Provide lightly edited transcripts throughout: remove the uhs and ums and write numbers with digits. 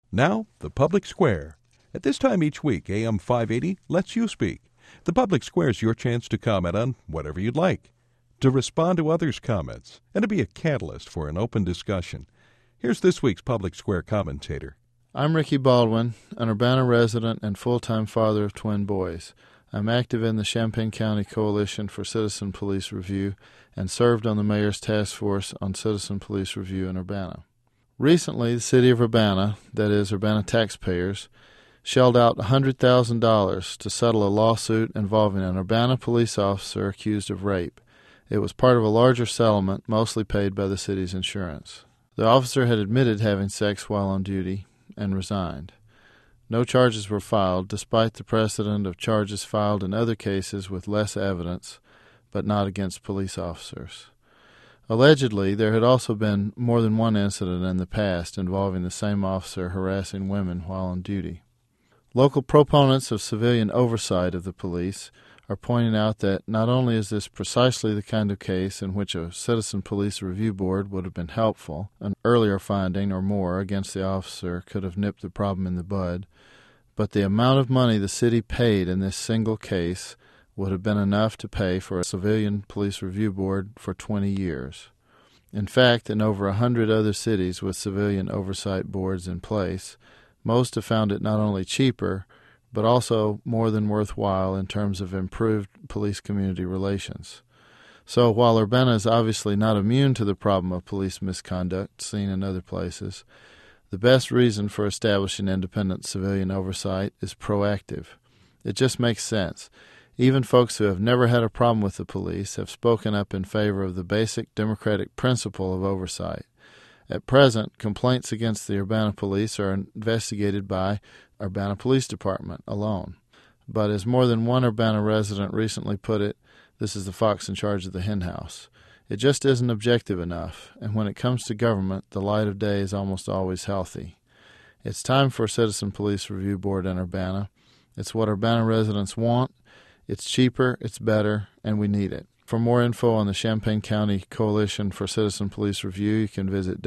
Now, the Public Square. At this time each week, AM 580 lets you speak. The Public Square is your chance to comment on whatever you'd like, to respond to others' comments, and to be a catalyst for an open discussion. Here's this week's Public Square commentator. I'm Ricky Baldwin, an Urbana resident and full-time father of twin boys. I'm active in the Champaign County Coalition for Citizen Police Review and served on the Mayor's Task Force on Citizen Police Review in Urbana. Recently, the city of Urbana, that is, Urbana taxpayers, shelled out $100,000 to settle a lawsuit involving an Urbana police officer accused of rape. It was part of a larger settlement, mostly paid by the city's insurance. The officer had admitted having sex while on duty and resigned. No charges were filed, despite the precedent of charges filed in other cases with less evidence, but not against police officers. Allegedly, there had also been more than one incident in the past involving the same officer harassing women while on duty. Local proponents of civilian oversight of the police are pointing out that not only is this precisely the kind of case in which a Citizen Police Review Board would have been helpful, an earlier finding or more against the officer could have nipped the problem in the bud, but the amount of money the city paid in this single case would have been enough to pay for a Civilian Police Review Board for 20 years. In fact, in over 100 other cities with civilian oversight boards in place, most have found it not only cheaper, but also more than worthwhile in terms of improved police-community relations. So while Urbana is obviously not immune to the problem of police misconduct seen in other places, the best reason for establishing independent civilian oversight is proactive. It just makes sense. Even folks who have never had a problem with the police have spoken up in favor of the basic democratic principle of oversight. At present, complaints against the Urbana police are investigated by Urbana Police Department alone. But as more than one Urbana resident recently put it, this is the fox in charge of the henhouse. It just isn't objective enough, and when it comes to government, the light of day is almost always healthy. It's time for a Citizen Police Review Board in Urbana. It's what Urbana residents want. It's cheaper, it's better, and we need it. For more info on the Champaign County Coalition for Citizen Police Review, you can visit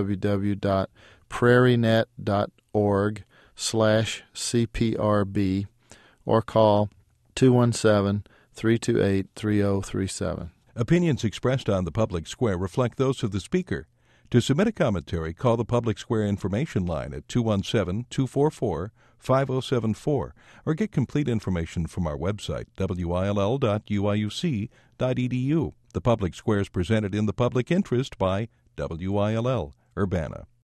www.prairienet.org/CPRB or call 217-328-3037. Opinions expressed on the Public Square reflect those of the speaker. To submit a commentary, call the Public Square information line at 217-244-5074 or get complete information from our website, will.uiuc.edu. The Public Square is presented in the public interest by WILL, Urbana.